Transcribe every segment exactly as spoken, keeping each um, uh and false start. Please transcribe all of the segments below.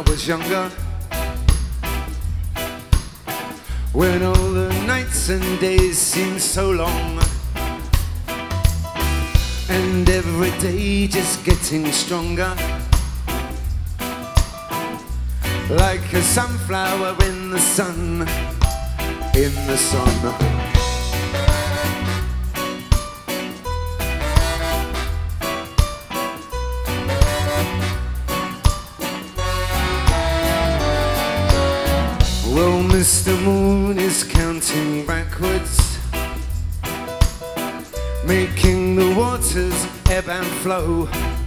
was younger, when all the nights and days seemed so long, and every day just getting stronger, like a sunflower in the sun, in the sun. Well, Mister Moon is counting backwards, making the waters ebb and flow,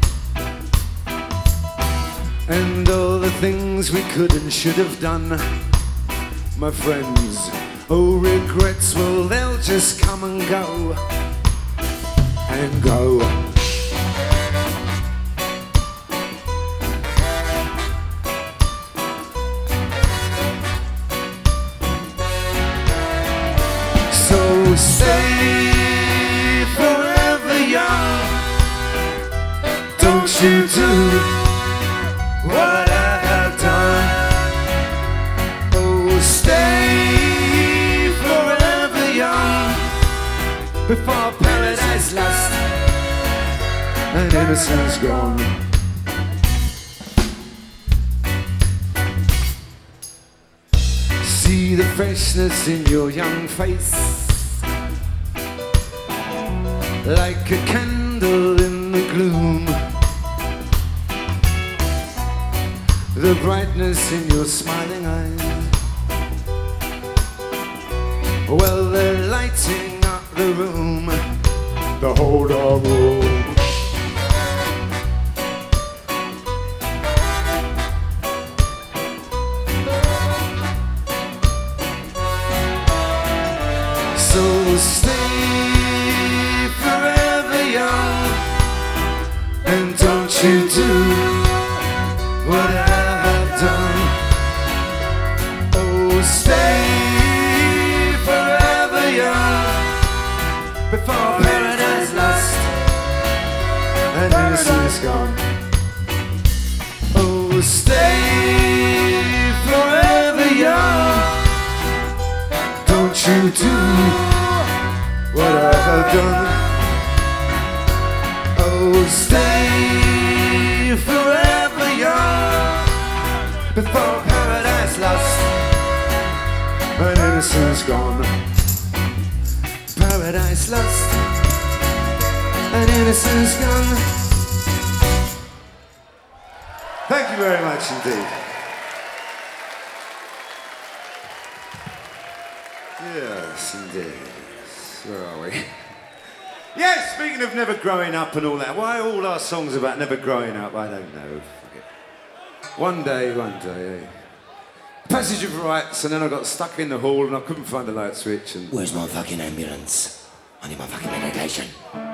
and all the things we could and should have done, my friends, oh regrets, well they'll just come and go, and go. So stay forever young, don't you do what I have done. Oh, stay forever young, before paradise lost and innocence gone. See the freshness in your young face, like a candle in the gloom, the brightness in your smiling eyes, well they're lighting up the room, the whole dark room. So stay forever young, and don't you do what I have done. Oh, stay forever young, before paradise lost and innocence gone. Oh, stay forever young, don't you do what I have done. Oh, stay forever young, before paradise lost and innocence gone. Paradise lost and innocence gone. Thank you very much indeed. Yes, indeed. Where are we? Yes, speaking of never growing up and all that, why are all our songs about never growing up? I don't know. Forget. One day, one day, eh? Passage of rights, and then I got stuck in the hall and I couldn't find the light switch. And where's my fucking ambulance? I need my fucking medication.